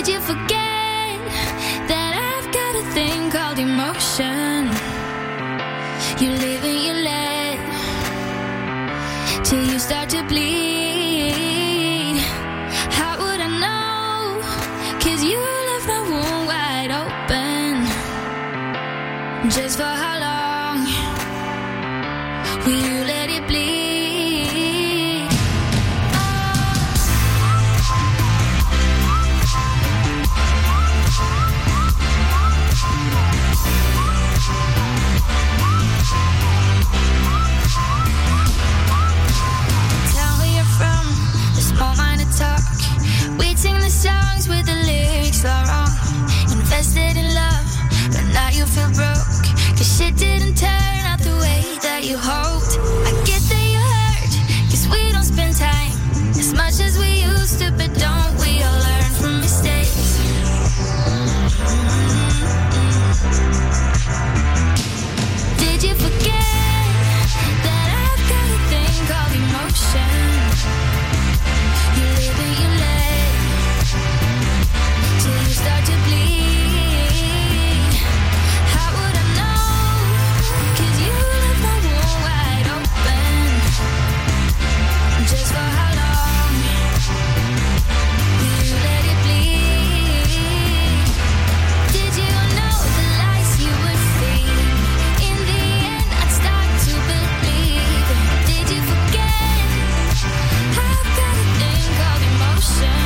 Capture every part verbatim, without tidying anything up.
Did you forget that I've got a thing called emotion? You live and you let till you start to bleed. How would I know? 'Cause you left my wound wide open. Just for how long will you let it bleed? Songs with the lyrics all wrong. Invested in love, but now you feel broke. 'Cause shit didn't turn out the way that you hoped. I get that you're hurt, 'cause we don't spend time as much as we used to. But don't we all learn from mistakes? Did you forget that I've got a thing called emotion? You live and you let till you start to bleed. How would I know? 'Cause you left my wound wide open. Just for how long will you let it bleed? Did you know the lies you would feed? In the end I'd start to believe. Did you forget I've got a thing called emotion?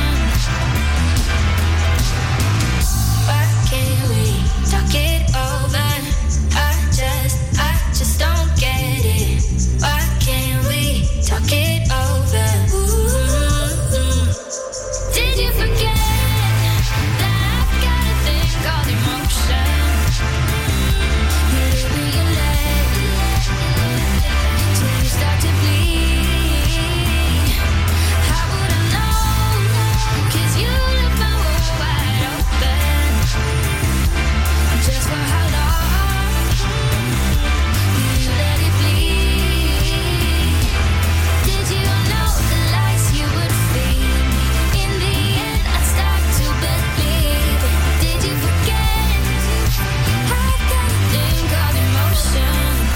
Why can't we talk it over? I just, I just don't get it. Why can't we talk it over? Ooh. Did you forget that I've got a thing called emotion? You live and you let till you start to bleed. How would I know? 'Cause you left my wound wide open. Just for how long will you let it bleed? Did you know the lies you would feed? In the end I'd start to believe. Did you forget I've got a thing called emotion?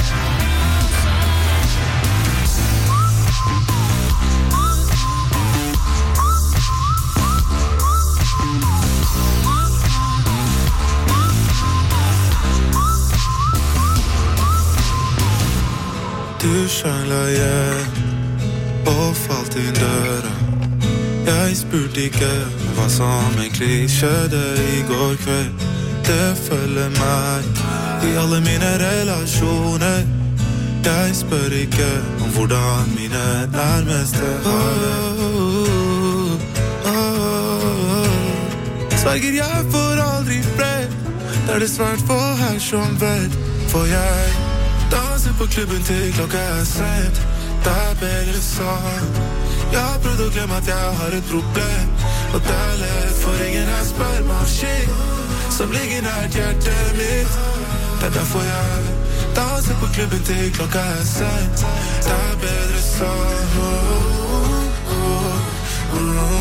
Du sjangla igjen og falt inn døra. Jeg spurte ikke hva som egentlig skjedde i går kveld. Det følger meg i alle mine relasjoner. Jeg spør ikke om hvordan mine nærmeste har det. Oh, oh, oh. Sverger jeg får aldri fred. Det er det svært for her som vet. For jeg danser på klubben til klokka er sent. Det er bedre sånn. Jeg har prøvd å glemme at jeg har et problem. Og det er lett, for ingen er spermaskin som ligger nært hjertet mitt. Det er derfor jeg danser på klubben til klokka er sent. Det er bedre sånn. Oh, oh, oh,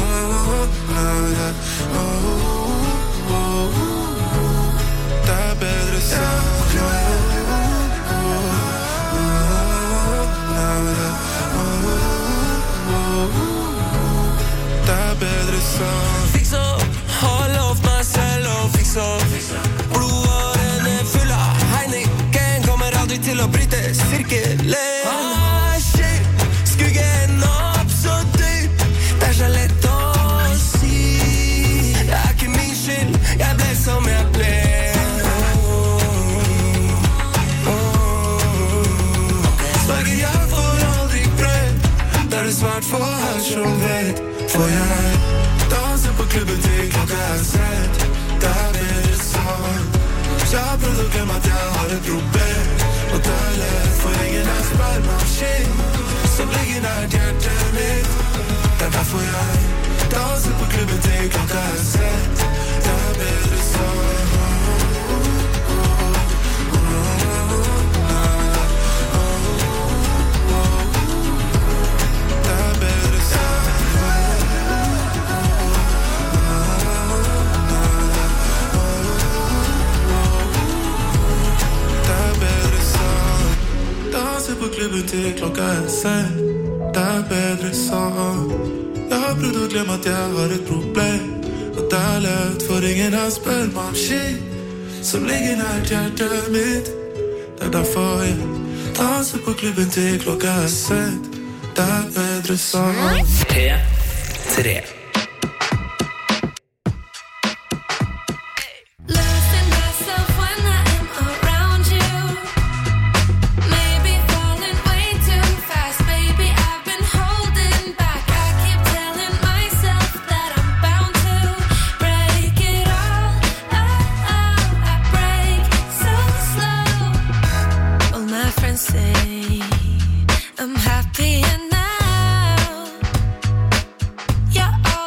oh, oh, oh. Det er bedre sånn. Det er bedre sånn. Fiks opp, har lovt meg selv å fiks opp. Blodårene fulle av Heineken. Kommer aldri til å bryte sirkelen. Ah, shit, skuggen opp så dyp. Det er så lett å si. Det er ikke min skyld, jeg ble som jeg ble. Sverger jeg får aldri fred. Det er det svært for her som vet. For jeg danser på klubben til klokka er sent. Det er bedre sånn. Så jeg har prøvd å glemme at jeg har et problem. Og det er lett, for ingen er spermaskin som ligger nært hjertet mitt. Det er derfor jeg danser på klubben til klokka er sent. Det er bedre sånn. Det er bedre sånn. klokka er sent. Det er bedre sånn. Jeg har prøvd å glemme at jeg har et problem. Og det er lett for ingen å spørre meg om shit som ligger nært hjertet mitt. Det er derfor jeg danser på klubben til klokka er sent. Det er bedre sånn. P tre. Losing myself when I am around you. Maybe falling way too fast. Baby, I've been holding back. I keep telling myself that I'm bound to break it all. Oh, oh, I break so slow. All my friends say I'm happy and now you're all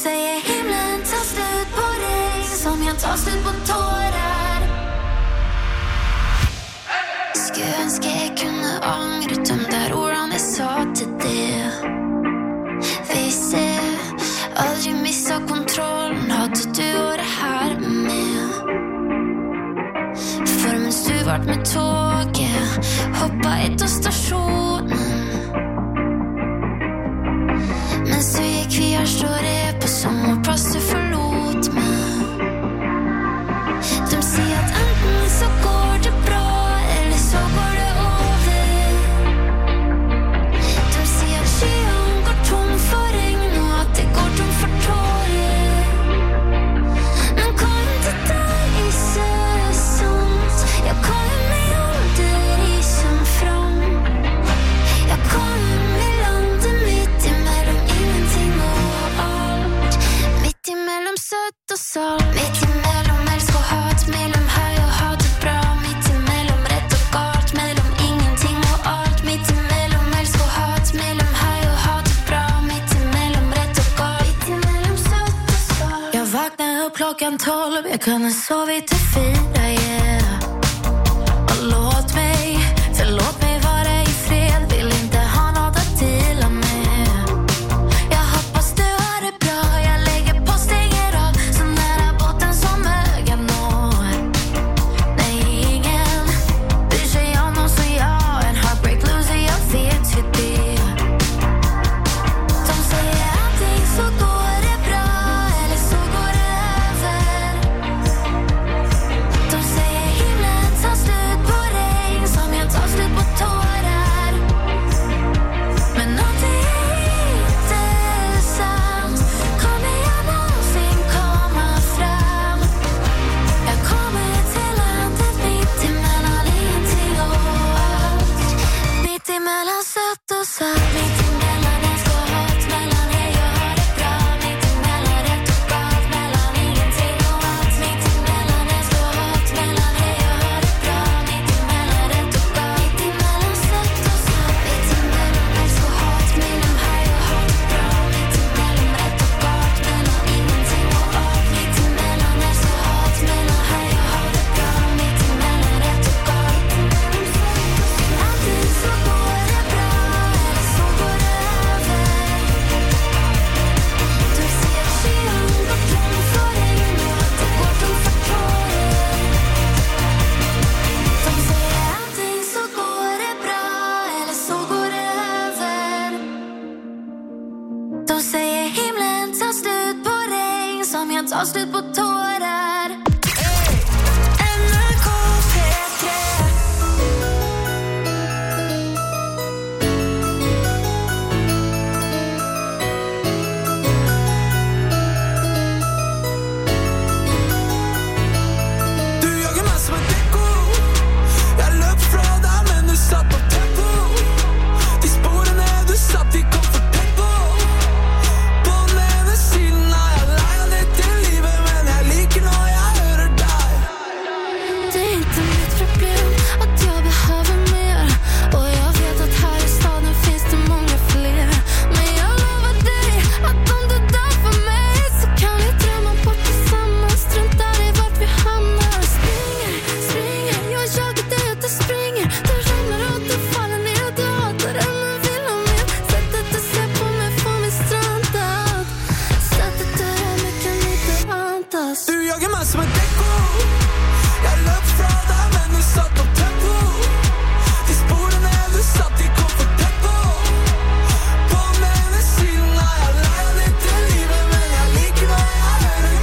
säger himlen tar slut på dig som jag tar slut på tårar. Skulle önska jag kunde ångra de där orden jag sa till det. Visst är aldrig missa kontrollen, hade du och det här med. För mens du vart med tåget, hoppa ett av stationen. Men så gick vi här, står det på sommarpass, du förlåt mig. De säger att antingen så går det bra eller så går det över. De säger att kön går tom för regn och att det går tom för tårer. Men kom inte där i säsongs. Jag kommer mig aldrig som fram. Jag kommer mig landet mitt emellan ingenting och allt. Mitt emellan sött och salt. Mitt emellan älsk och hat. Mellan här jag har det bra. Mitt emellan rätt och galt. Mellan ingenting och allt. Mitt emellan älsk och hat. Mellan här jag har det bra. Mitt emellan rätt och galt. Mitt emellan sött och salt. Jag vaknade upp klockan tolv. Jag kunde sovit till fyra, yeah. Och låt mig, förlåt mig vara i fred. Vill inte ha något att dela med. Jag hoppas du har det bra. Jag lägger på, stänger av. Så nära båten som ögat når. Nej, ingen bryr sig om någon som jag. En heartbreak loser, jag vet ju det. De säger antingen så går det bra eller så går det över. De säger himlen tar slut på regn som jag tar slut på tårar. Men någonting är inte sant. Kommer jag någonsin komma fram? Jag kommer till landet mitt emellan ingenting och allt. Mitt emellan sött och salt. Mitt emellan älsk och hat. Mellan er jag har det bra. Mitt emellan rätt och galt. Mellan ingenting och allt. Mitt emellan älsk och hat. Mellan er jag har det bra. Mitt emellan rätt och galt. Mitt emellan sött och salt. Mitt emellan älsk och hat. Mellan här jag har det bra. Mitt emellan rätt och galt. Mellan ingenting och allt. Mitt emellan älsk och hat. Mellan här jag har det bra. Mitt emellan rätt och galt. Antingen så går det bra eller så går det över. Du ser att kön går tom för regn och att det går tom för tårer. De säger antingen så går det bra eller så går det över. De säger himlen tar slut på regn som jag tar slut på tårar. N R K P tre. Du jagar mig som ett eko. Jag löp från dig men du satt på tempo. De spåren är du satt i komfortempo. På den ena sidan har jag legat lite i livet, men jag liker när jag hör dig. Det är inte mitt problem att jag behöver mer. Och jag vet att här i staden finns det många fler. Men jag lovar dig att om du dör för mig så kan vi drömma bort tillsammans. Struntar i vart vi hamnar. Springer, springer, jag jagar dig och du springer. Du ramlar och du faller ner och du hatar det men vill ha mer. Sättet du ser på mig får mig strandad. Sättet du rör mig kan inte andas. Du jagar mig som ett eko. Jag löp från dig men du satt på tempo. De spåren är du satt i komfortempo. På den ena sidan har jag legat lite i livet, men jag liker när jag hör dig.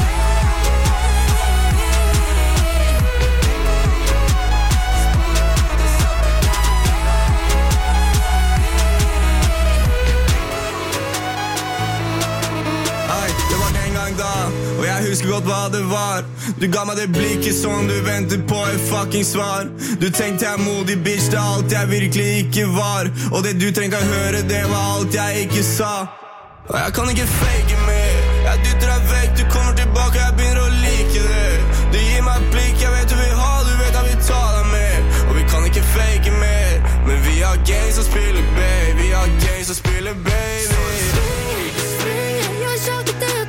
Aj, det var en gang da, og jeg husker godt hva det var. Du ga meg det blikket som du ventet på et fucking svar. Du tenkte jeg er modig bitch, det er alt jeg virkelig ikke var. Og det du trengte å høre, det var alt jeg ikke sa. Og jeg kan ikke fake mer. Jeg dytter deg vekk, du kommer tilbake, jeg begynner å like det. Du gir meg et blikk, jeg vet du vil ha, du vet jeg vil ta deg med. Og vi kan ikke fake mer, men vi har games som spiller, baby. Vi har games som spiller, baby. Springer, jag jagar dig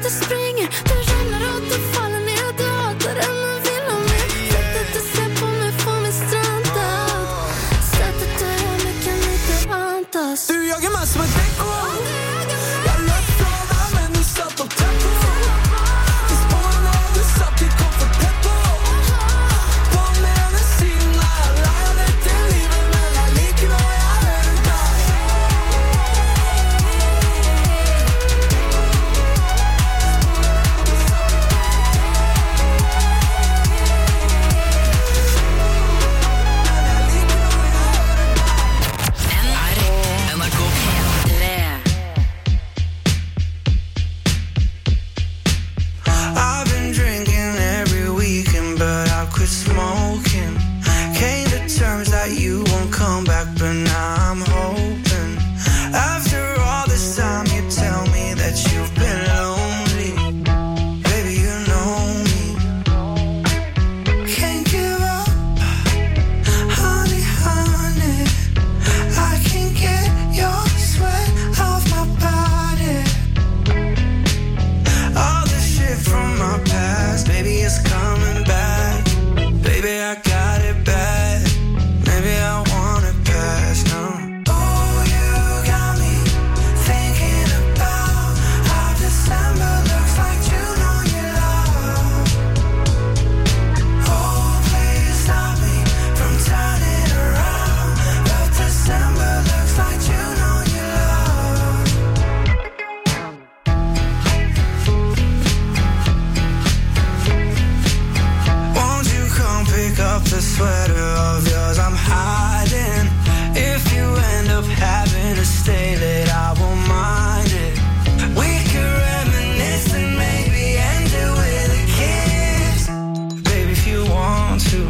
sweater of yours I'm hiding. If you end up having to stay late, I won't mind it. We could reminisce and maybe end it with a kiss. Baby, if you want to.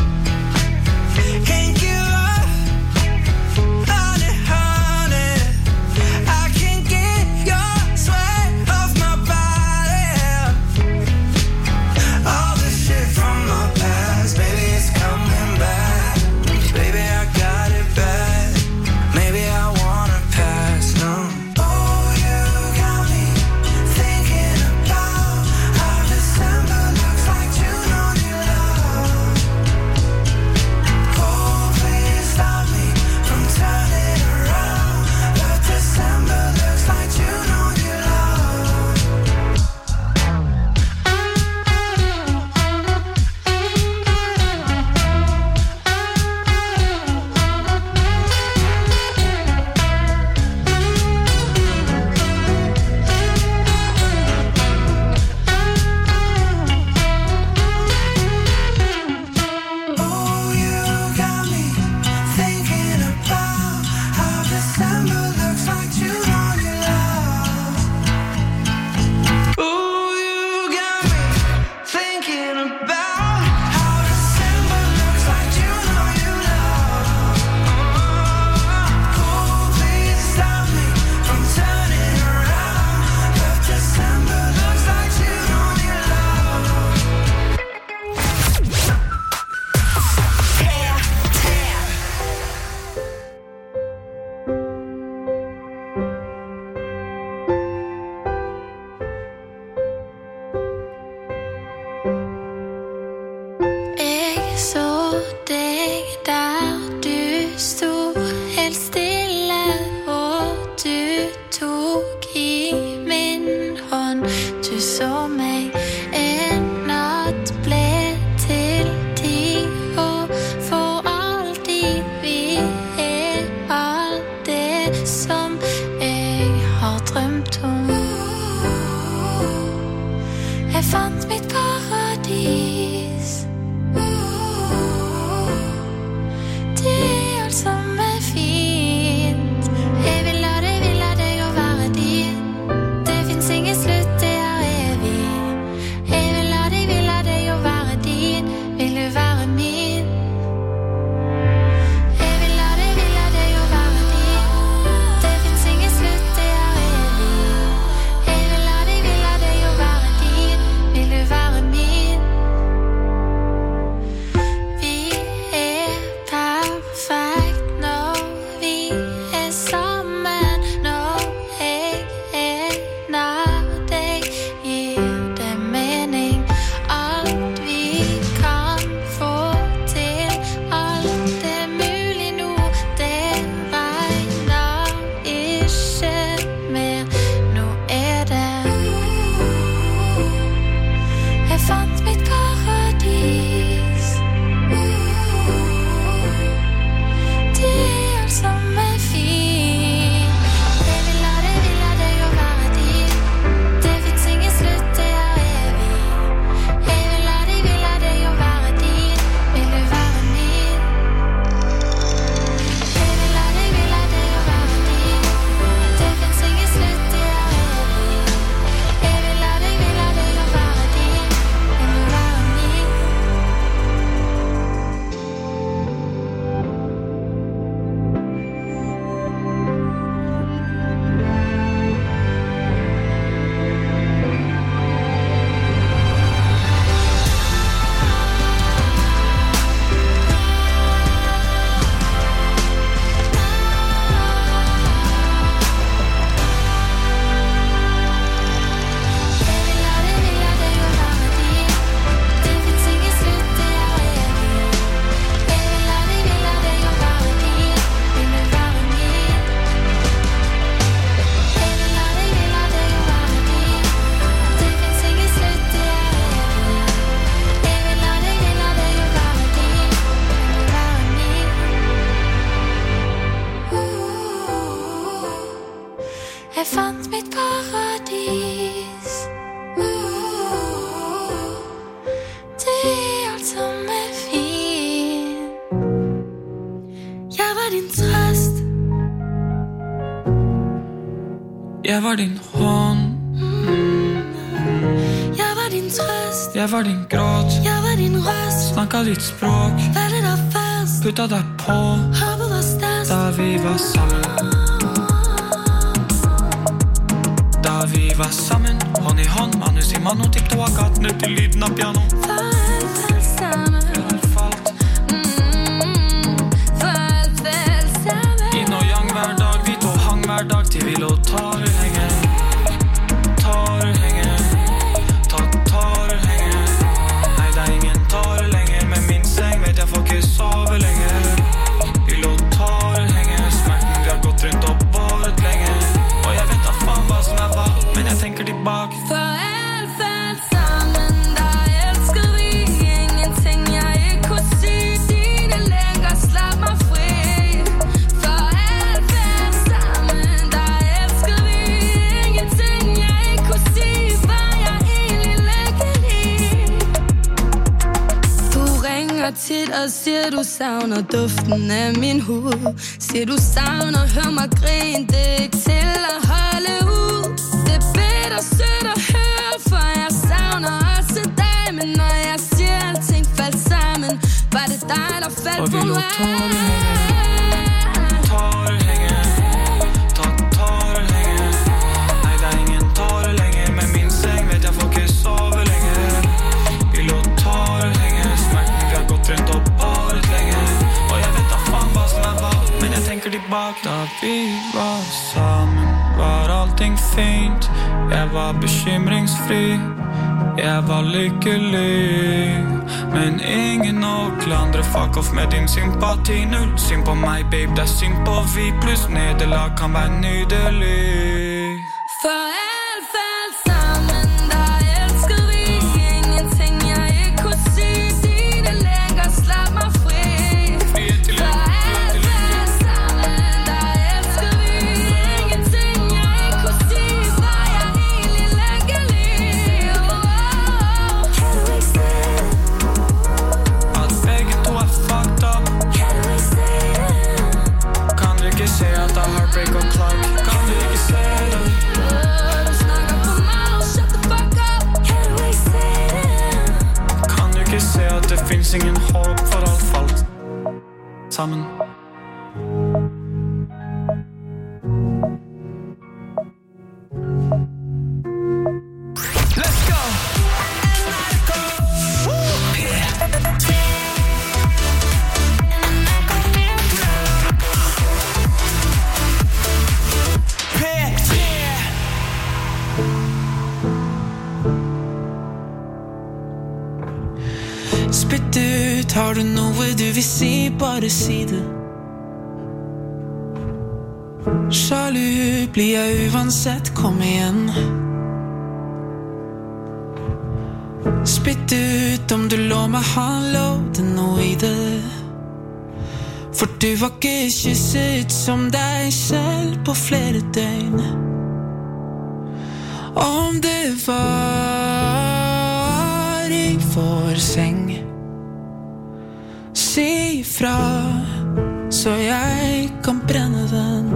Can't give up, honey, honey. I can't get your sweat off my body. All the shit from my past, baby, it's coming back. trøst. Jeg var din gråt, jeg var din røst. Snakket ditt språk, valgte deg først. Puttet deg på, håpet var størst. Da vi var sammen. Da vi var sammen, hånd i hånd, manus i mano, tippte og gaten ut til lyden av piano. For alt felt sammen. For alt falt. Mm, for alt felt sammen. Inn og yang hver dag, vi to hang hver dag til vi lå tar henge. Tar henge. Ta tar henge. Nei, det er ingen tar lenger, med min seng vet jeg får ikke sove lenger. Vi lå tar henge, smerten vi har gått rundt og båret lenge. Og jeg vet da faen hva som er hva, men jeg tenker tilbake. For alt felt sammen, da elsker vi ingenting jeg ikke kunne si. Si det lenger, slapp meg fri. For alt felt sammen, da elsker vi ingenting jeg ikke kunne si. Var jeg egentlig lykkelig? Du ringer tit og siger du savner duften af min hud. Siger du savner, hør mig grine, det er ikke til at holde ud. Det er bitter sødt at høre, for jeg savner også dig. Men når jeg siger alting faldt sammen, var det dig der faldt på mig. Tar henge, ta tar henge. Nei, det er ingen tar lenger, med min seng vet jeg får ikke sove lenger. Vi lå tar henge, smerten vi har gått rundt og båret lenge. Og jeg vet da faen hva som er hva, men jeg tenker tilbake. Da vi var sammen, var allting fint. Jeg var bekymringsfri, jeg var lykkelig. Men ingen å klandre, fuck off med din sympati. Null synd på meg, babe, det er synd på vi. Pluss nederlag kan være nydelig. For alt felt sammen, da elsker vi ingenting jeg ikke kunne si. Si det lenger, slapp meg fri. For alt felt sammen, da elsker vi ingenting jeg ikke kunne si. Var jeg egentlig lykkelig? Kan du ikke se det? At begge to er fucked up. Kan du ikke se det? Kan du ikke se at det er heartbreak og clark? Kan du ikke se det? Du snakker for meget, shut the fuck up. Kan du ikke se det? Kan du ikke se at det finnes ingen håp for alt falt sammen? Let's go! Spytt ut, har du noe du vil si, bare si det. Sjalu blir jeg uansett, kom igjen. Spytt ut om du lå meg, han lovde noe i det. For du var ikke kysset som deg selv på flere døgn. Om det var i vår seng, si ifra, så jeg kan brenne den.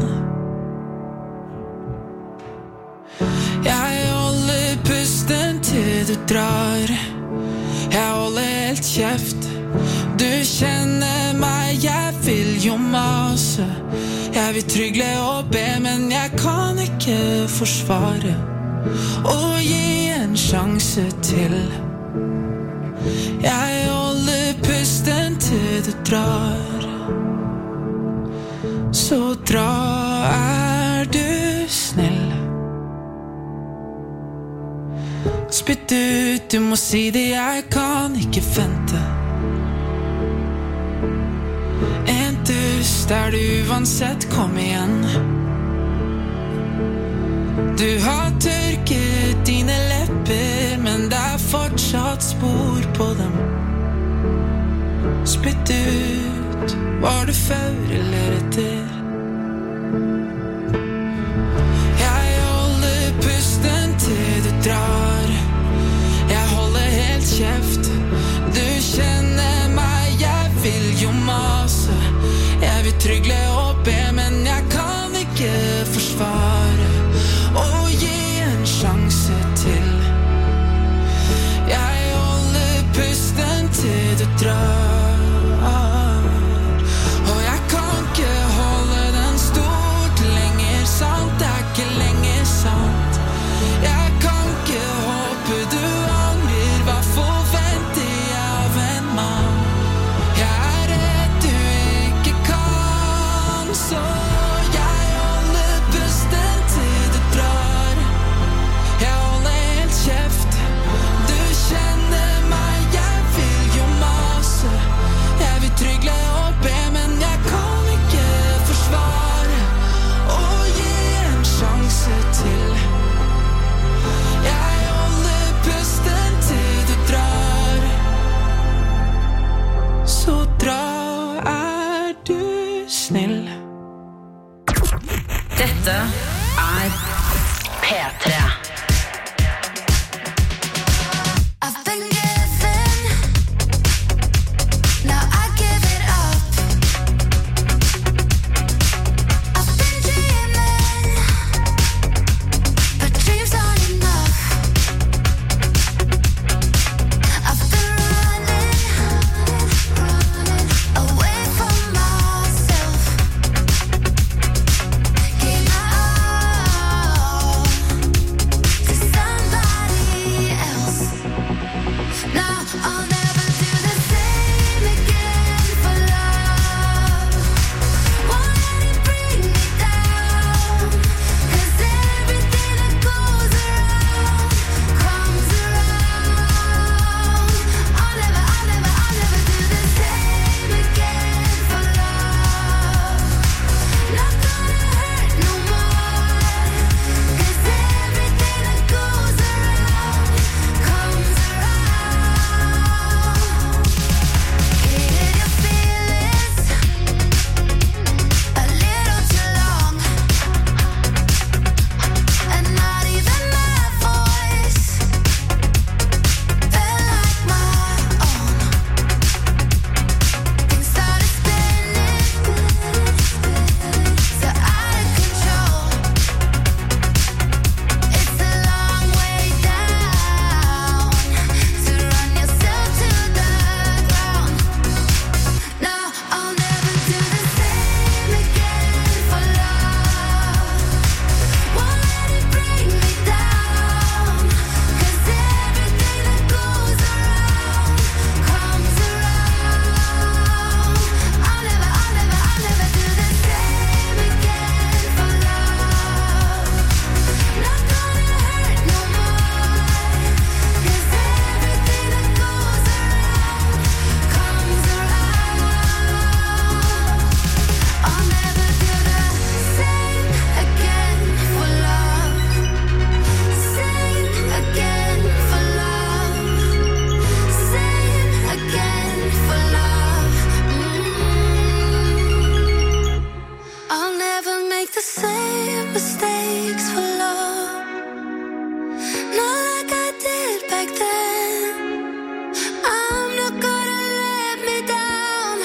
Jeg holder pusten til du drar. Jeg holder helt kjeft. Du kjenner meg, jeg vil jo mase. Jeg vil trygle og be, men jeg kan ikke forsvare. Og gi en sjanse til. Jeg holder pusten til du drar. Så dra, er du snill. Spytt ut, du må si det, jeg kan ikke vente. En dust er du uansett, kom igjen. Du har tørket dine lepper, men det er fortsatt spor på dem. Spytt ut, var du før eller etter? Jeg holder pusten til du drar. Jeg holder helt kjeft. Du kjenner meg, jeg vil jo mase. Jeg vil trygle og be, men jeg kan ikke forsvare. Og gi en sjanse til. du drar. Og jeg kan ikke holde den stort lenger, sant? Det er ikke lenger sant. Jeg kan ikke håpe du angrer. Hva forventer jeg av en mann? Jeg er redd du ikke kan, så jeg holder pusten til du drar. Jeg holder helt kjeft. Du kjenner meg, jeg vil jo mase. Jeg vil trygle og be, men jeg kan ikke forsvare og gi en sjanse til. Jeg holder pusten til du drar. Så dra, er du snill. Dette er P tre. I've been given, now I give it up. I've been dreaming, but dreams aren't enough. I've been running, running away from myself. Gave my all to somebody else. Now I'll never do the same again for love. Won't let it bring me down, 'cause everything that goes around comes around. I'll never, I'll never, I'll never do the same again for love. Not gonna hurt no more, 'cause everything that goes around comes around. Hid your feelings a little too long, and not even my voice felt like my own. Things started spinning, so out of control. It's a long way down to run yourself to the ground. No, I'll never do the same again for love. Won't let it bring me down, 'cause everything that goes around comes around. I'll never, I'll never, I'll never do the same again for love. Not gonna hurt no more, 'cause everything that goes around comes around. I'll never do the same again for love. Same again for love. Same again for love. Mm. I'll never make the same mistakes for love. Not like I did back then. I'm not gonna let me down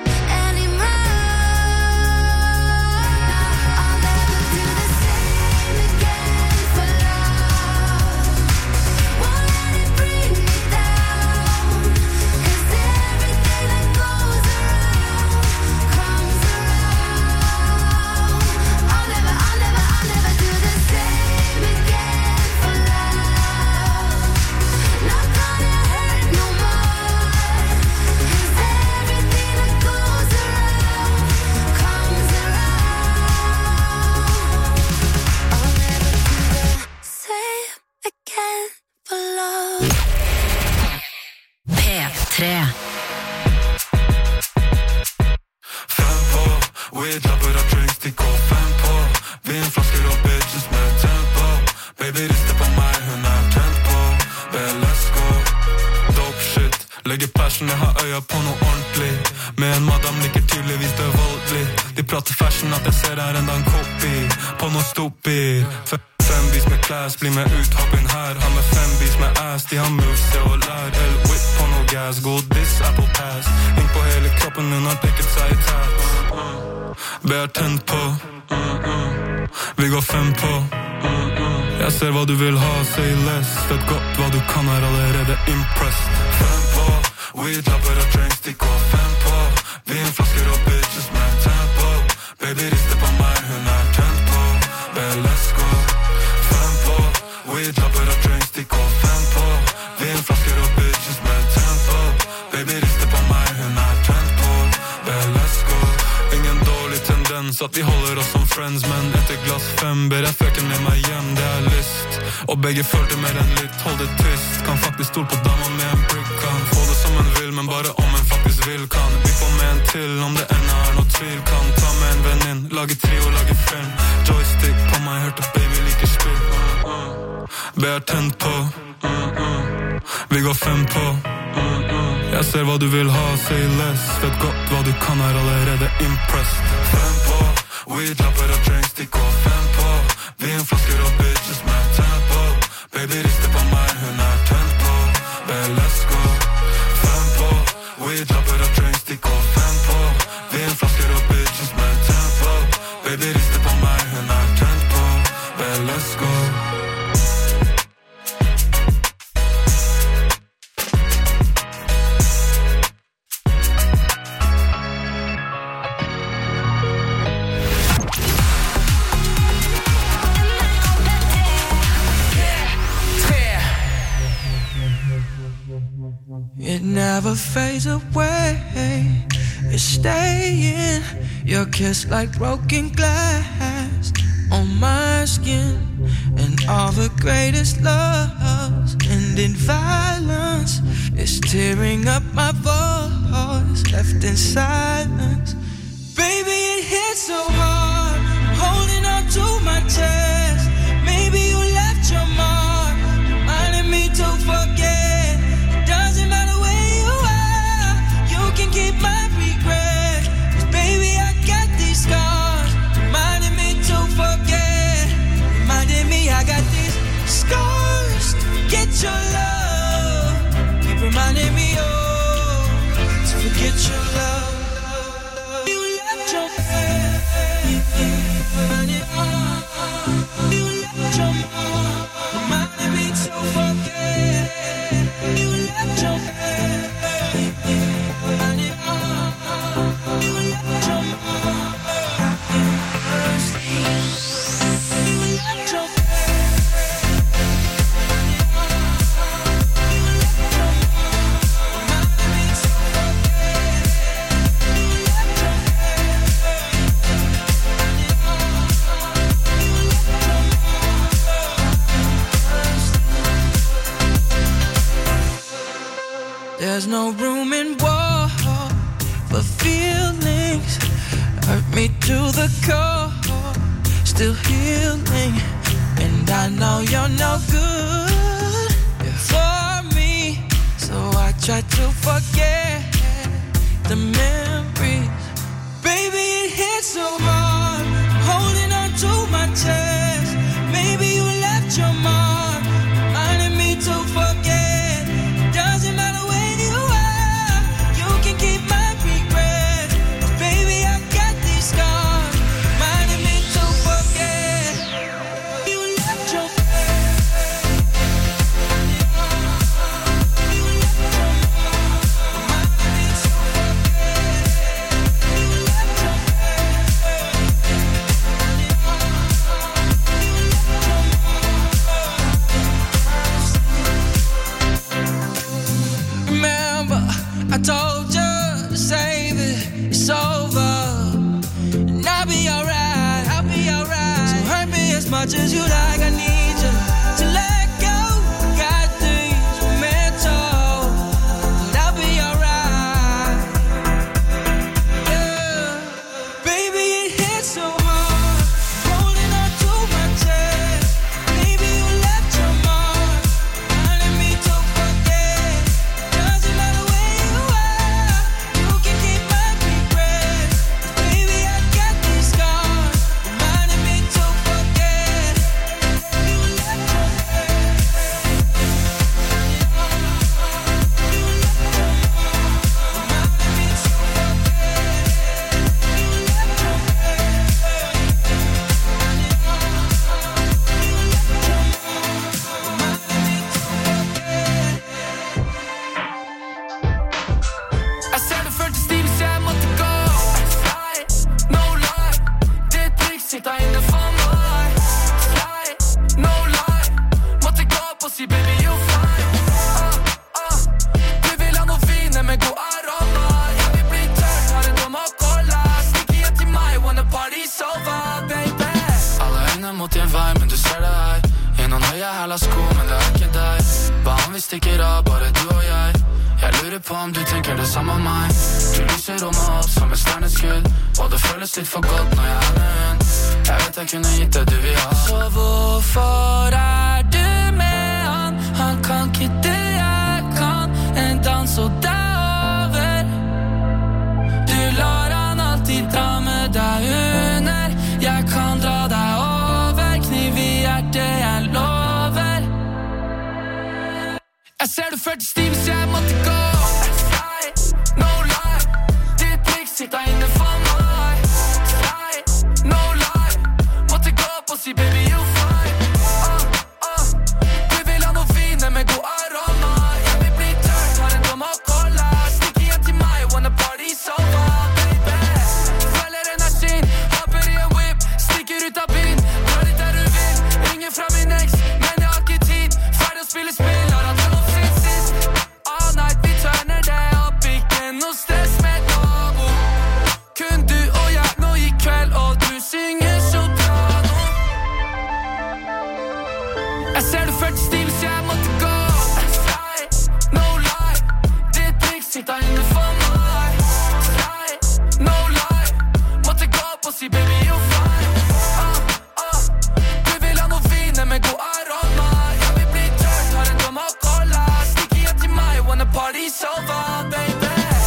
anymore. I'll never do the same again for love. Won't let it bring me down, 'cause everything that goes around comes around. I'll never, I'll never, I'll never do the same again for love. Not gonna hurt no more, 'cause everything that goes around comes around. I'll never do the same again for love. P tre. Fem på, we dropper up drinks, de går fem på. Vinflasker og bitches med tempo. Baby rister på meg, hun er tent på. Baby, let's go. Dope shit, legger passion, jeg har øya på noe ordentlig. Med en madam nikker tydeligvis det er voldelig. De prater fashion, at jeg ser her enda en kopi. På noe stopi. Fem bis med class, bli med ut, hopp inn her. Han med fem bis med ass, de har moves til å lære. L-whip på noe gas, godis, apple pass. Inn på hele kroppen, hun har dekket seg i tats. Be er tent på, vi går fem på. Jeg ser hva du vil ha, say less. Vet godt hva du kan, er allerede impressed. Fem på, weed, lappar och drinks, stick och fem på. Vinflaskor och bitches med tempo. Baby, rister på mig, hon är tänd på. Well, let's go. Fem på, weed, lappar och drinks, stick och fem på. Vinflaskor och bitches med tempo. Baby, rister på mig, hon är tänd på. Well, let's go. Ingen dålig tendens att vi håller oss som friends, men ett glas fem ber jag fröken med mig igen, det är list. Och bägge följde med en lit, håll det tyst. Kan faktiskt stol på damma med en brick. Kan få det som en vill, men bara om en faktiskt vill. Kan vi få med en till om det ena är något tvill. Kan ta med en vänin, lager trio, lager film. Joystick på mig, hört att baby liker spill. mm, mm. Bär tänd på, mm, mm. Vi går fem på, mm, mm. Jag ser vad du vill ha, säg less. Vet gott vad du kan, är allerede impressed. Fem på, weed, lappar och drinks, stick och fem på. Vinflaskor och bitches med tempo. Baby, rister på mig, hon är tänd på. Well, let's go. Fem på, weed, lappar och drinks, stick och fem på. Vinflaskor och bitches med tempo. Baby, rister på mig, hon är tänd på. Well, let's go. It never fades away, it's staying. Your kiss like broken glass on my skin. And all the greatest loves end in violence. It's tearing up my voice, left in silence. Baby, it hits so hard, I'm holding on to my chest. Maybe you left your mark, reminding me to forget. Keep my regret, 'cause baby I got these scars, reminding me to forget, reminding me I got these scars to get your love, keep reminding me oh, to forget your love. You left your head, reminding me, you left your mark, reminding me to forget, you left your head. There's no room in war for feelings. Hurt me to the core, still healing. And I know you're no good for me, so I try to forget the memories. Baby, it hits so hard, I'm holding on to my chest. Maybe you left your mark, reminding me to forget. Doesn't matter where you are, you can keep my regret. Baby, I got these scars, reminding me to forget. You left your I told you to save it, it's over. And I'll be alright, I'll be alright. So hurt me as much as you like, I need you to let go. Got things we're meant to, but I'll be alright. Yeah, baby, it hits so hard, holding on to my chest. Maybe you left your mark, wanting me to forget. Doesn't matter where you are. stikker av, bare du og jeg. Jeg lurer på om du tenker det samme om meg. Du lyser rommet opp som et stjerneskudd, og det føles litt for godt når jeg er med hun. Jeg vet jeg kunne gitt det du vil ha. Så hvorfor er du med han? Han kan ikke det jeg kan. En dans og det er over. Du lar han alltid dra med deg under. Jeg kan dra deg over. Kniv i hjertet, jeg lover. Jeg ser du førte stiv, så jeg måtte gå. Fly, no lie. Ditt blikk sitter inne for meg. Fly, no lie. Måtte gå opp og si baby you fine. uh, uh. Du vil ha noe fine med god aroma. Jeg vil bli tørt, har en dom og cola. Stikk igjen til meg, wanna party so far, baby. Føler energien, hopper i en whip. Stikker ut av byen, drar dit der du vil. Ringer fra min ex, men jeg har ikke tid. Ferdig å spille spill, har hatt noe siden sist. All night, vi tørner det opp. Ikke noe stress med nabo. Kun du og jeg nå i kveld, og du synger soprano. Jeg ser du førte stiv, så jeg måtte gå. Fly, no lie. Ditt blikk sitter inne for meg. Fly, no lie. Måtte gå opp og si baby you fine. uh, uh. Du vil ha noe fine med god aroma. Jeg vil bli tørt, har en dom og cola. Stikk igjen til meg, wanna party so far, baby.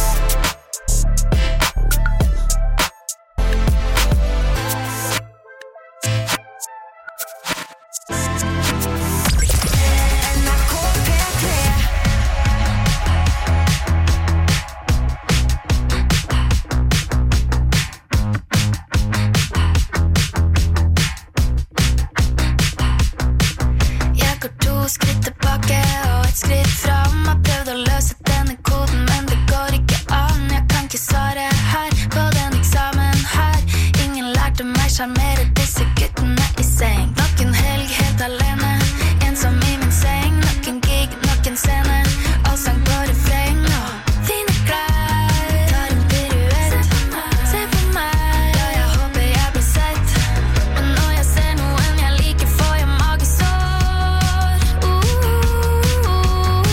Jeg går to skritt tilbake og et skritt fram. Har prøvd å løse denne koden, men det går ikke an. Jeg kan ikke svare her på den eksamen her. Ingen lærte meg sjarmere disse guttene i seng. Nok en helg helt alene, ensom i min seng. Nok en gig, nok en scene, all sang på refreng. Og fine klær, tar en piruett. Se på meg, ja, jeg håper jeg blir sett. Men når jeg ser noen jeg liker, får jeg magesår. uh, uh, uh.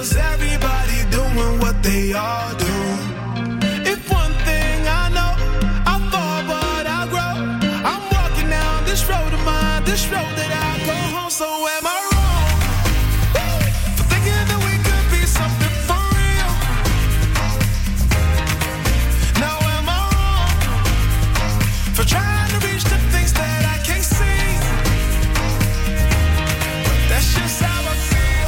'cause everybody doing what they all do. If one thing I know, I fall but I grow. I'm walking down this road of mine, this road that I go home. So am I wrong for thinking that we could be something for real? Now am I wrong for trying to reach the things that I can't see? But that's just how I feel.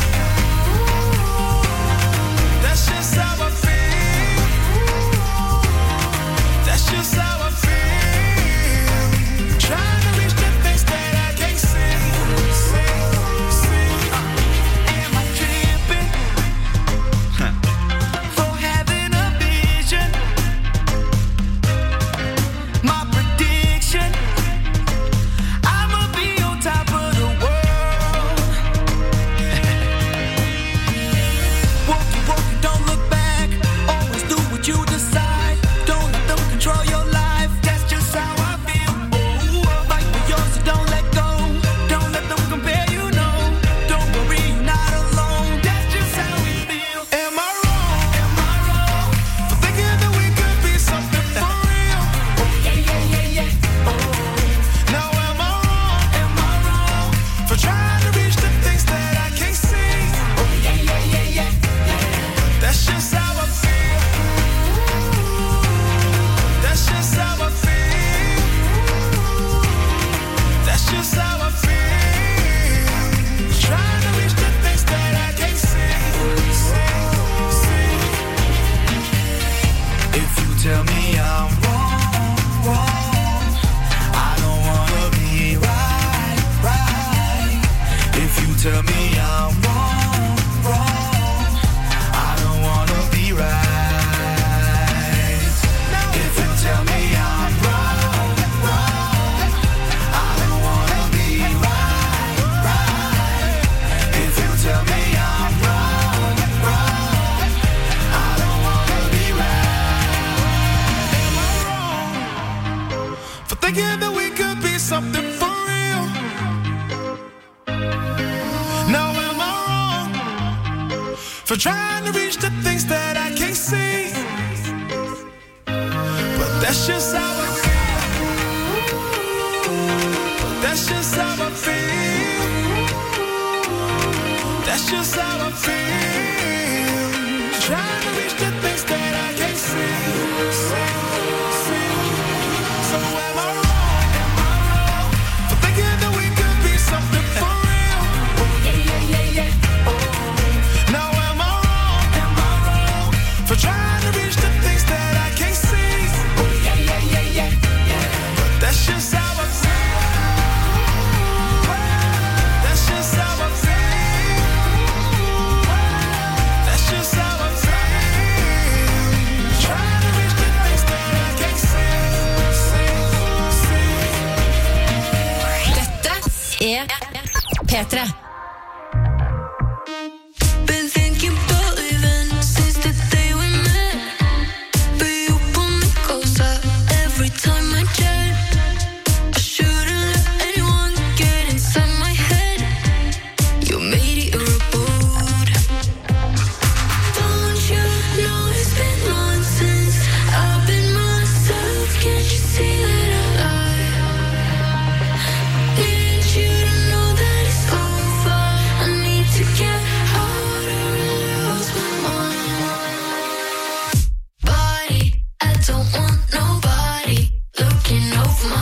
That's just how I feel. That's just how I feel. Trying to reach the things that I can't see. See, see. Am I tripping for having a vision? My prediction, I'ma be on top of the world. Walk you, walk you, don't look back. Always do what you decide. Don't let them control your life. That's just how I feel. Ooh, fight for yours, so don't let go. Don't let them compare you, no. Don't worry, you're not alone. That's just how we feel. Am I wrong? Am I wrong for thinking that we could be something for real? Yeah, yeah, yeah, yeah. Oh. Now am I wrong? Am I wrong for trying to reach the things that I can't see? Oh yeah, yeah, yeah, yeah. That's just how I feel. That's just how I feel. That's just how I feel. Trying to reach the things that I can't see. See, see. If you tell me I'm wrong, wrong, I don't wanna be right, right. If you tell me I'm wrong, wrong, I don't wanna be right. If you tell me I'm wrong, wrong, I don't wanna be right, right. If you tell me I'm wrong, wrong, I don't wanna be right. Am I wrong for thinking that we could be something for real? Now am I wrong for trying to reach the things that I can't see? But that's just how I feel. But that's just how I feel. That's just how I feel. Trying to reach the things that I can't see. See, see. So am I wrong? Am I wrong for thinking that we could be something for real? Oh yeah, yeah, yeah, yeah. Oh. Now am I wrong? Am I wrong for trying to reach the things that I can't see? Oh yeah, yeah, yeah, yeah, yeah. But that's just how I feel. That's just how I feel. That's just how I feel. Trying to reach the things that I can't see. See, see. Dette er P tre. Been thinking about leaving since the day we met, but you pull me closer every time I chat. I shouldn't let anyone get inside my head. You made it your abode. Don't you know it's been months since I've been myself? Can't you see that I lie? Need you to know that it's over. I need to get out or lose my mind. Body, I don't want nobody looking over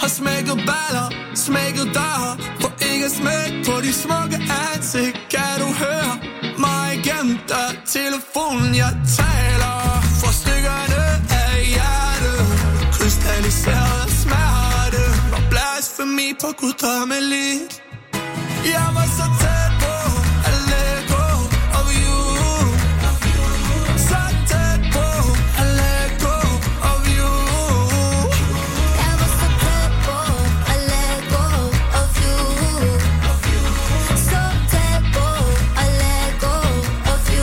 plass meg og bæler, smeg og der. For jeg er smeg på de smage ansikt. Kan du høre meg gjenta telefonen jeg taler? For styggerne er hjertet, krystalliserer smerte. Var blasfemi på Gud tar meg liv. Jeg var så tæt på at let go of you. Så tæt på at let go of you. Jeg var så tæt på at let go of you. Så tæt på at let go of you.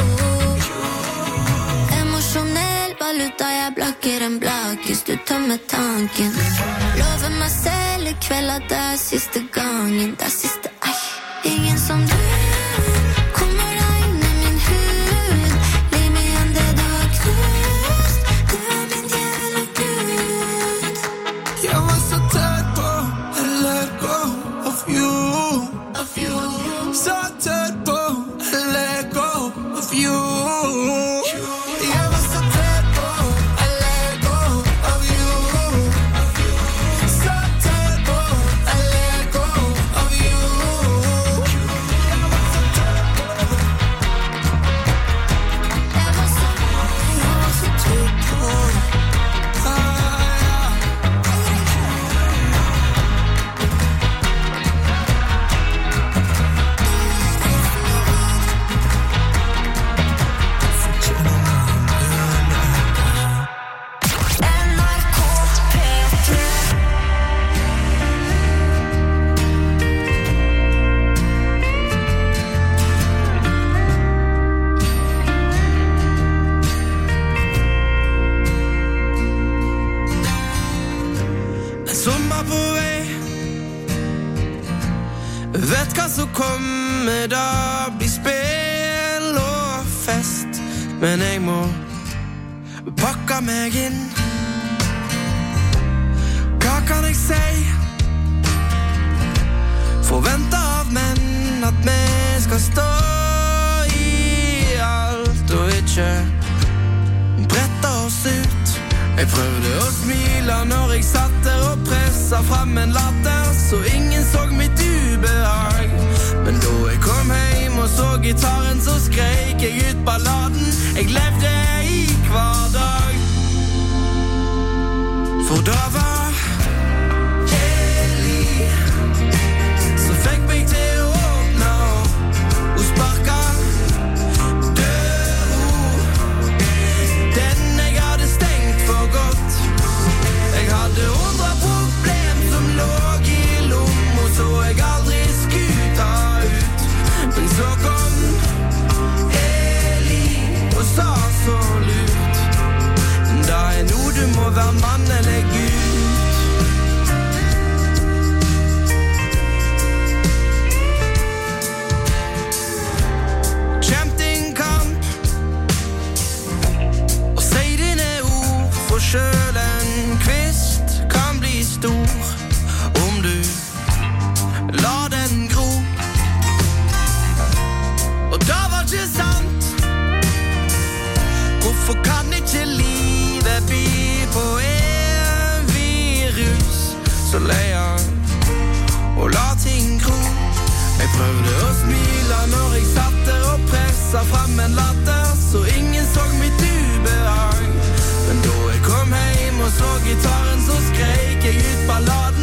Emosjonell valuta, jeg blakker en blakk hvis du tar med tanken. Lover meg selv i kveld at det er siste gangen. Det er siste, ei. Ingen som du kommer deg inn i min hud. Liv meg igjen det du har knust. Du er min jævla Gud. Jeg var så tæt på at let go of you. Of you. Så tæt på at let go of you. Jeg var så tæt på at let go of you. Så tæt på at let go of you. Jeg var så tæt på. Jeg var så, jeg var så tæt på. N R K P tre. En sommer på vei. Vet hva som kommer, da blir spill og fest. Men jeg må pakke meg inn. Hva kan jeg si? Forvente av menn at vi skal stå i alt og ikke brette oss ut. Jeg prøvde å smile når jeg satt der og presset frem en latter, så ingen så mitt ubehag. Men da jeg kom hjem og så gitaren, så skrek jeg ut balladen jeg levde i hver dag. For da var Eli som fikk meg til å åpne, og sparka døra, den jeg hadde stengt for godt. Jeg hadde hundre problem som lå i lomma, så jeg aldri skulle ta ut. Men så kom Eli og sa så lurt: da er noe du må være mann eller Gud. Kjemp din kamp og si dine ord, for selv en kvist kan bli stor om du lar den gro. Og da var ikke sant. Hvorfor kan ikke livet by på en virus så leier og la ting gro? Jeg prøvde å smile når jeg satt der og presset frem en latter, så ingen så mitt ubehag. Men da jeg kom hjem og så gitaren, så skrek jeg ut balladen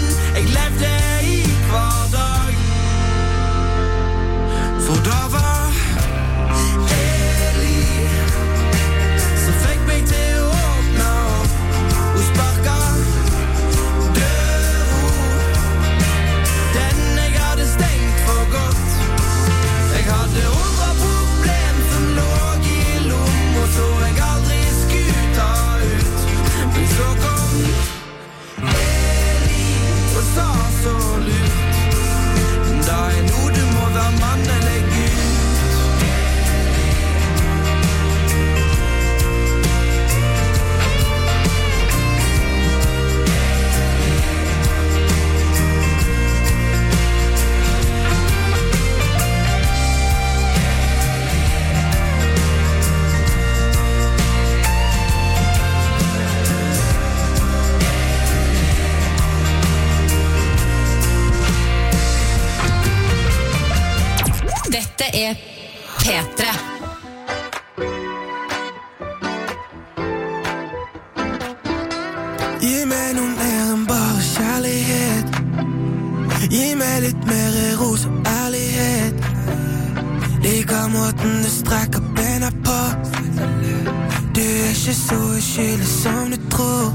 er P tre. Gi meg noe mer enn bare kjærlighet. Gi meg litt mer ros og ærlighet. Liker måten du strekker bena på. Du er ikke så uskyldig som du tror.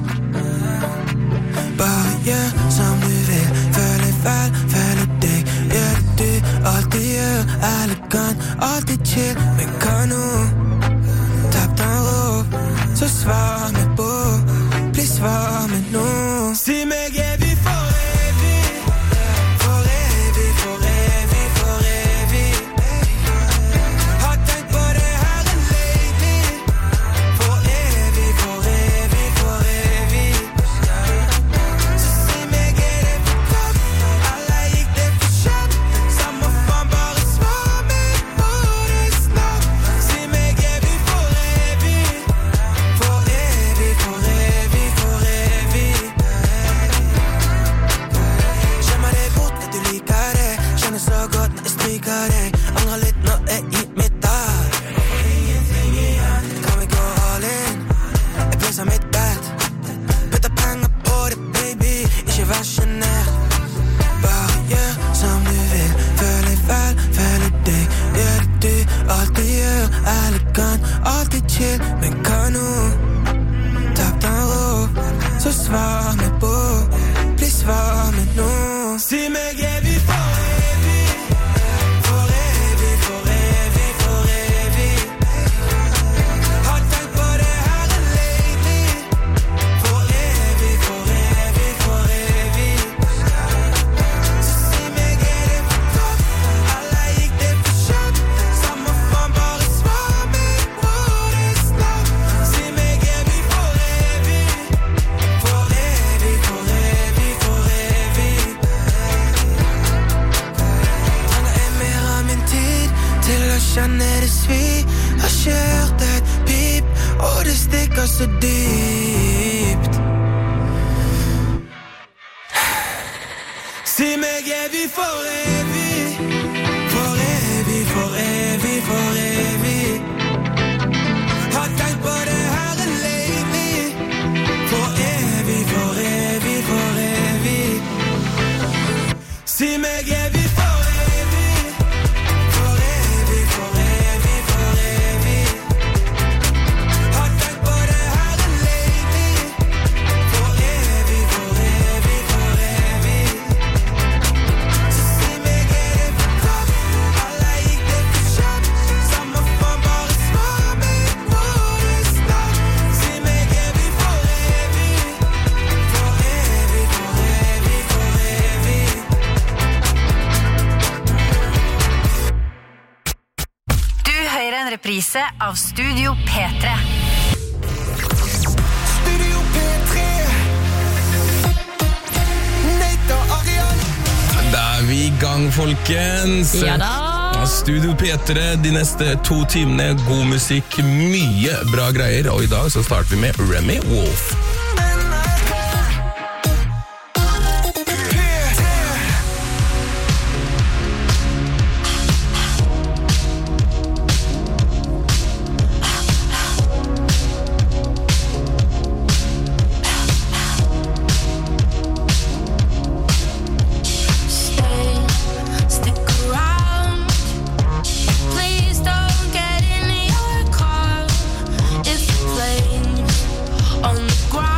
Bare gjør som du vil. Føler vel, føler deg. Gjør det du alltid gjør. Elegant, alltid chill. Men hva nå? Tapp den ro. Så svar meg på. Bli svar meg nå. Si meg er vi for evig. For evig, for evig, for evig. Har tenkt på det her en lately. For evig, for evig, for evig. Så si meg er det for topp. Alle gikk det for kjapt. Samme faen, bare svar meg på det snart. Si meg er vi for evig. For evig, for evig, for evig. Skjemmer det bort at du liker det. Kjenner så godt når jeg stryker deg. Angrer litt når jeg gir mitt der. Ingenting igjen. Kan vi gå all in? Jeg plasser mitt bed. Putter penger på det, baby. Ikke vær genert. Bare gjør som du vil. Føler vel, føler deg. Gjør det du alltid gjør. Elegant, alltid chill. Men hva nå? Tapp den ro. Så svar meg på. Bli svar meg nå. Si meg er vi for evig. For evig, for evig, for evig. Har tenkt på det her en lately. For evig, for evig, for evig. Så si meg er det for topp. Alle gikk det for kjapt. Samme faen, bare svar meg på det snart. Si meg er vi for evig. For evig, for evig, for evig. Trenger jeg mer av min tid til å kjenne det svi. Har kjørt et pip, og det stikker så dypt. Si meg er vi for evig. For evig, for evig, for evig. Har tenkt på det her en lately. For evig, for evig, for evig. Si meg er vi for evig. For evig, for evig, for evig. Har tenkt på det her en lately. For evig, for evig, for evig. Så si meg er det for topp. Alle gikk det for kjapt. Samme faen, bare svar meg på det snart. Si meg er vi for evig. For evig, for evig, for evig. Du hører en reprise av Studio P tre. Studio P tre. Nate og Arian. Da er vi i gang, folkens. Ja da. Ja, Studio P tre, de neste to timene, god musikk, mye bra greier. Og i dag så starter vi med Remy Wolf. Stay, stick around. Please don't get in your car. If you're playing on the ground.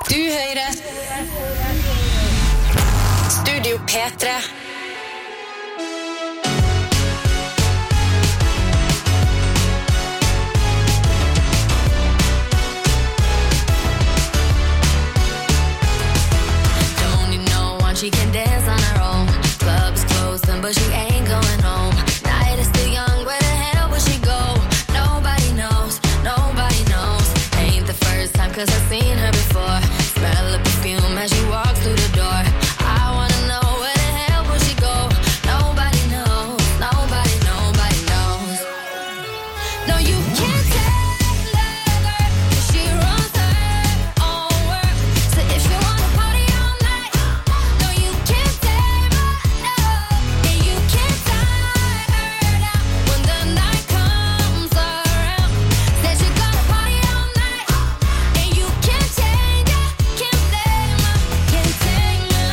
Du hører Studio P tre. Don't you know one she can dance on her own? Club is closing, but she ain't going home. Night is still young, where the hell will she go? Nobody knows, nobody knows. Ain't the first time, cause I've seen her before. Smell of perfume as she walks through the door. I wanna know where the hell will she go? Nobody knows, nobody, nobody knows. No, you can't tell her, cause she runs her own world. So if you wanna party all night, no, you can't tame her, no. And you can't tie her down when the night comes around. Said you gonna party all night, and you can't change her, can't tame her, can't tame her.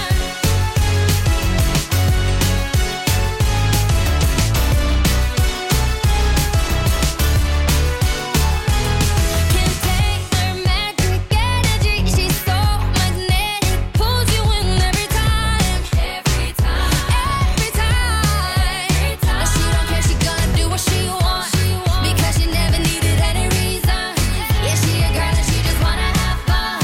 Can't take her magic energy. She's so magnetic, pulls you in every time, every time, every time. And she don't care, she gonna do what she wants, because she never needed any reason. Yeah, she a girl and she just wanna have fun.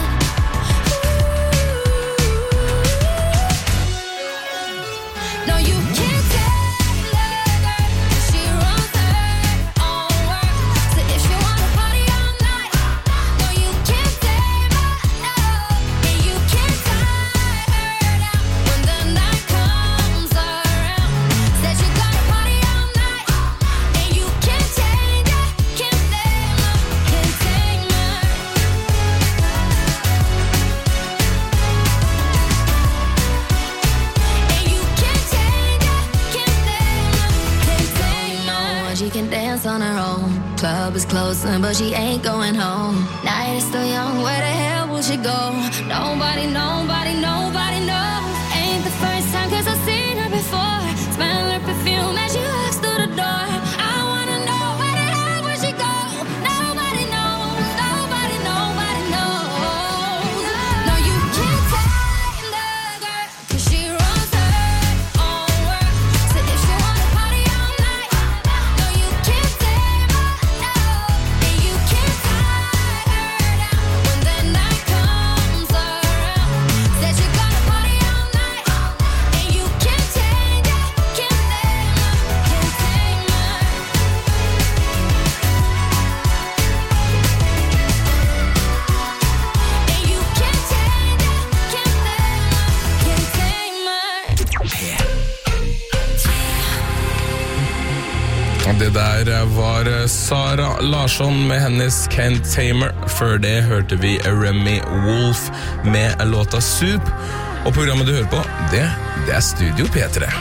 No, you can't tell her, she runs her own world. So if you wanna party all night, no, you can't tame her, no. And you can't tie her down when the night comes around. Said you gonna party all night, and you can't change her, can't tame her, can't tame her. And you can't change her, can't tame her, can't tame her. She can dance on her own. Club is closing, but she ain't going home. Night is still young, where the hell will she go? Nobody, nobody, nobody knows. Ain't the first time, cause I've seen her before. Smell her perfume as she walks through the door. I wanna know where the hell will she go? Nobody knows, nobody, nobody knows. No, you can't tame the girl, cause she runs her own world. So if she wanna party all night, no, you can't tame her, no. And you can't tie her down when the night comes around. Said you gonna party all night, and you can't change her, can't tame her, can't tame her. And you can't change her, can't tame her, can't tame her. Det der var Sara Larsson med hennes Can't Tamer. Før det hørte vi Remy Wolf med låta Soup. Og programmet du hører på, det, det er Studio P tre.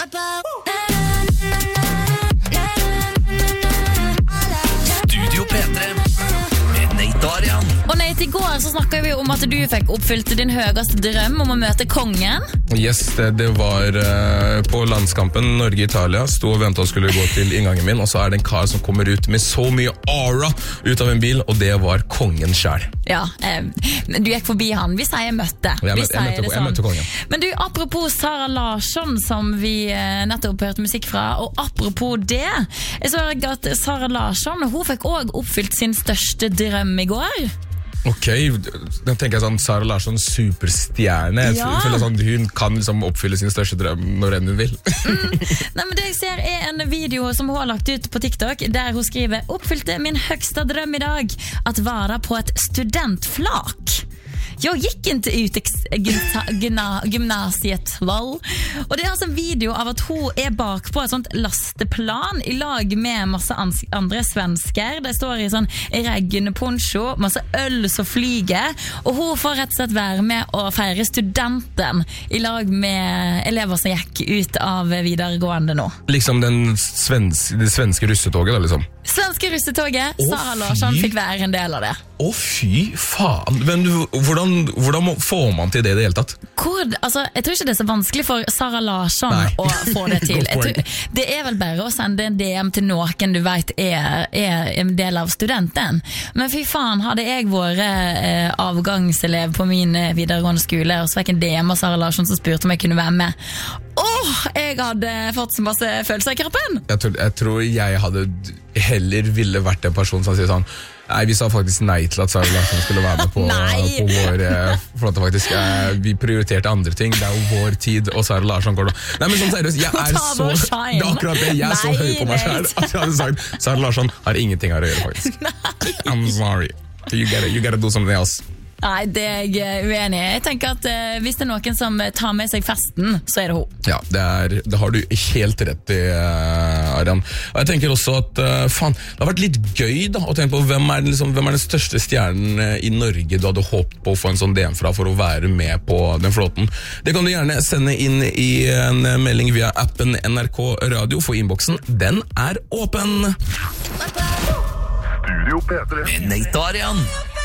Studio P tre med Nate Darian. Og Nate, i går så snakket vi om at du fikk oppfylt din høyeste drøm om å møte kongen. Yes, det, det var uh, på landskampen Norge-Italia. Stod og ventet og skulle gå til inngangen min, og så er det en kar som kommer ut med så mye aura ut av en bil, og det var kongen selv. Ja, eh, men du gikk forbi han. Vi sier møtte. Jeg, Vi møtte, jeg, sier møtte, det jeg sånn. møtte kongen. Men du, apropos Sara Larsson, som vi eh, nettopp hørte musikk fra, og apropos det, jeg så at Sara Larsson, hun fikk også oppfylt sin største drøm i går. Ok, da tenker jeg sånn Sara Larsson, superstjerne. Jeg Ja. føler sånn, hun kan liksom oppfylle sin største drøm når enn hun vil. Nei, men det jeg ser er en video som hun har lagt ut på TikTok, der hun skriver: oppfylte min högsta drøm i dag, at vara på et studentflak. Jag gick inte ut ex- gymna- gymna- gymnasiet, lol. Og det er altså en video av at hun er bak på et sånt lasteplan i lag med masse ans- andre svensker. Det står i sånn regnponcho, masse øl som flyger, og hun får rett og slett være med å feire studenten i lag med elever som gikk ut av videregående nå. Liksom den svenske, det svenske russetoget da, liksom. Svenske russetoget, Å, Sara Larsson fy. fikk være en del av det. Å, fy faen. Men du, hvordan, hvordan må- får man til det i det hele tatt? Hvor, altså, jeg tror ikke det er så vanskelig for Sara Larsson Nei. å få det til. Godt Jeg poeng. tror, det er vel bare å sende en D M til noen du vet er, er en del av studenten. Men fy faen, hadde jeg vært eh, avgangselev på min eh, videregående skole, og så fikk en D M av Sara Larsson som spurte om jeg kunne være med. Åh, jeg hadde fått så masse følelser i kroppen. Jeg tror, jeg tror jeg hadde heller ville vært en person som sier sånn Nei, vi sa faktisk nei til at Sara Larsson skulle være med på, Nei. på vår eh, For at det faktisk eh, vi prioriterte andre ting. Det er jo vår tid, og Sara Larsson går nå. Nei, men sånn seriøst, jeg er Ta så vår Det shine. er akkurat det. Jeg er så Nei, høy på meg selv Nate. at jeg hadde sagt Sara Larsson har ingenting her å gjøre, faktisk. I'm sorry. You gotta, you gotta do something else. Nei, det er jeg uenig i. Jeg tenker at eh, hvis det er noen som tar med seg festen, så er det hun. Ja, det, er, det har du helt rett i, uh, Arian. Og jeg tenker også at uh, faen, det har vært litt gøy da, å tenke på hvem er, den, liksom, hvem er den største stjernen uh, i Norge du hadde håpet på å få en sånn D M fra for å være med på den flåten. Det kan du gjerne sende inn i en melding via appen N R K Radio, for innboksen, den er åpen. Med Nate og Arian.